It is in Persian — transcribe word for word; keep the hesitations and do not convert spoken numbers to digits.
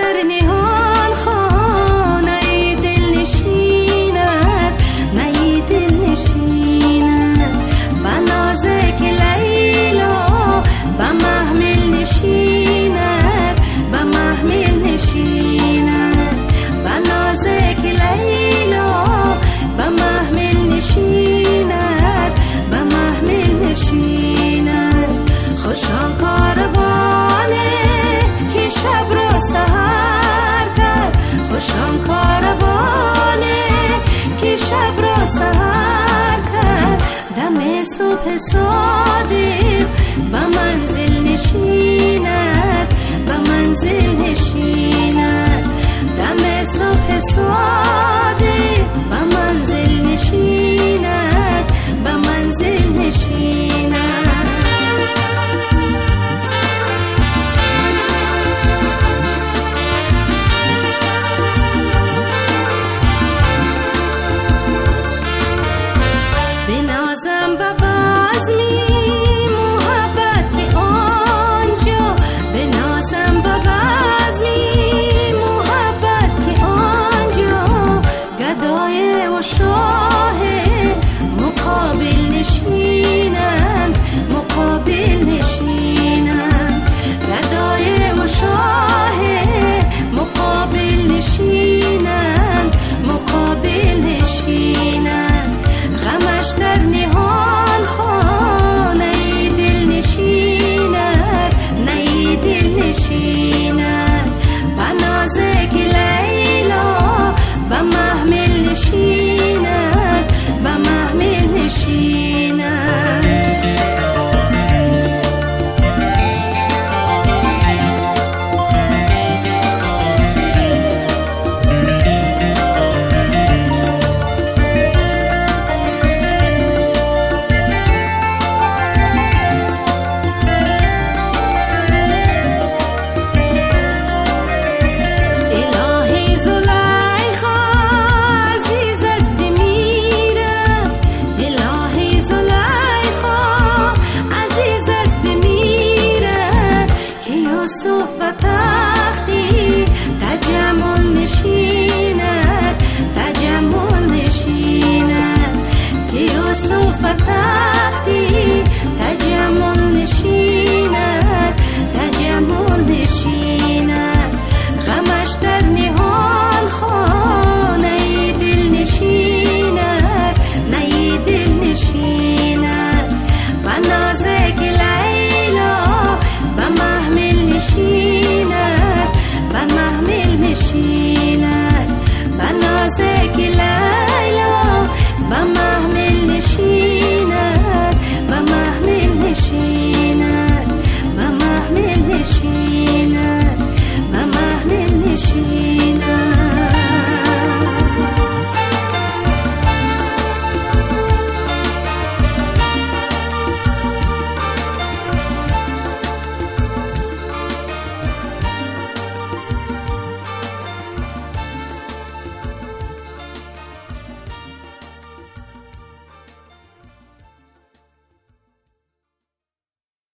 در نهان خانه دل نشیند، نی دل نشیند. به نازک لیلا به محمل نشیند، به محمل نشیند. به نازک لیلا به محمل نشیند، به محمل نشیند. خوشان کاروانه که شب را سحر کرد، خوشان کاروانه که شب را سحر کرد. دم صبح صادق به منزل نشیند، به منزل نشیند.